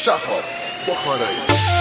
شهاب بخارایی.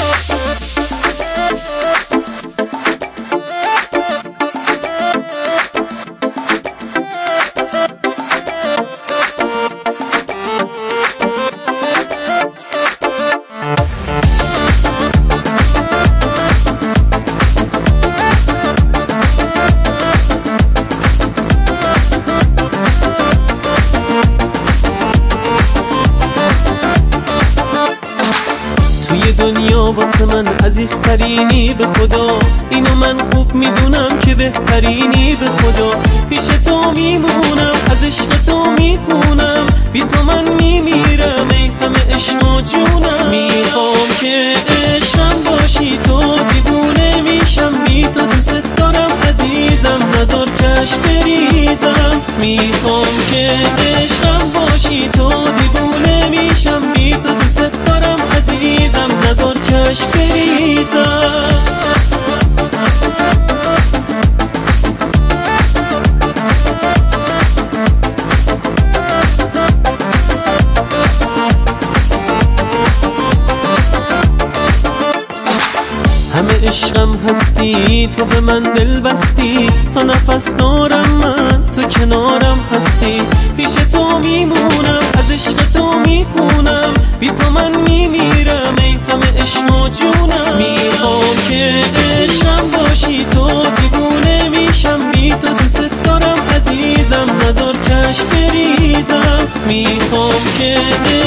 دنیا واسه من عزیزترینی به خدا، اینو من خوب میدونم که بهترینی به خدا. پیش تو میمونم، از عشق تو میخونم، بی تو من میمیرم ای همه عشق و جونم. میخوام که عشقم باشی تو، دیوونه میشم بی تو، دوست دارم عزیزم نزار کش بریزم. میخوام که عشقم باشی تو، دیوونه میشم بی تو، دوست دارم عزیزم نزار کش بریزم. همه عشقم هستی، تو به من دل بستی، تا نفس دارم من تو کنارم هستی. پیش تو میمونم، از عشق تو میخونم، بی تو من میمیرم ای همه عشق و جونم. میخوام که عشقم باشی تو، دیوونه میشم بی تو، دوست دارم عزیزم نزار کش بریزم. میخوام که